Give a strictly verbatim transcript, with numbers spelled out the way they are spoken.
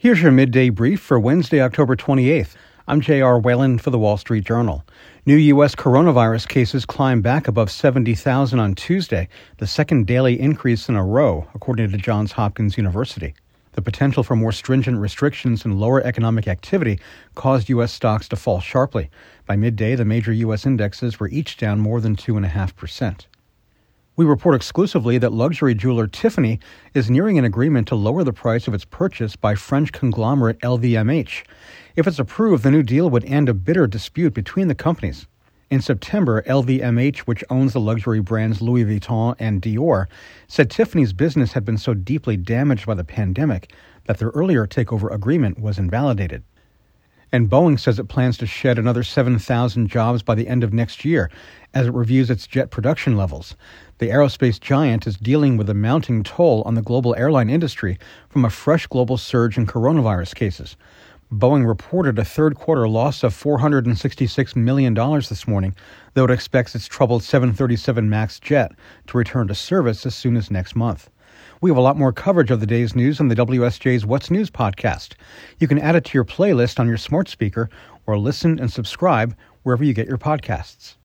Here's your midday brief for Wednesday, October twenty-eighth. I'm J R. Whalen for The Wall Street Journal. New U S coronavirus cases climbed back above seventy thousand on Tuesday, the second daily increase in a row, according to Johns Hopkins University. The potential for more stringent restrictions and lower economic activity caused U S stocks to fall sharply. By midday, the major U S indexes were each down more than two point five percent. We report exclusively that luxury jeweler Tiffany is nearing an agreement to lower the price of its purchase by French conglomerate L V M H. If it's approved, the new deal would end a bitter dispute between the companies. In September, L V M H, which owns the luxury brands Louis Vuitton and Dior, said Tiffany's business had been so deeply damaged by the pandemic that their earlier takeover agreement was invalidated. And Boeing says it plans to shed another seven thousand jobs by the end of next year as it reviews its jet production levels. The aerospace giant is dealing with a mounting toll on the global airline industry from a fresh global surge in coronavirus cases. Boeing reported a third-quarter loss of four hundred sixty-six million dollars this morning, though it expects its troubled seven thirty-seven MAX jet to return to service as soon as next month. We have a lot more coverage of the day's news on the W S J's What's News podcast. You can add it to your playlist on your smart speaker or listen and subscribe wherever you get your podcasts.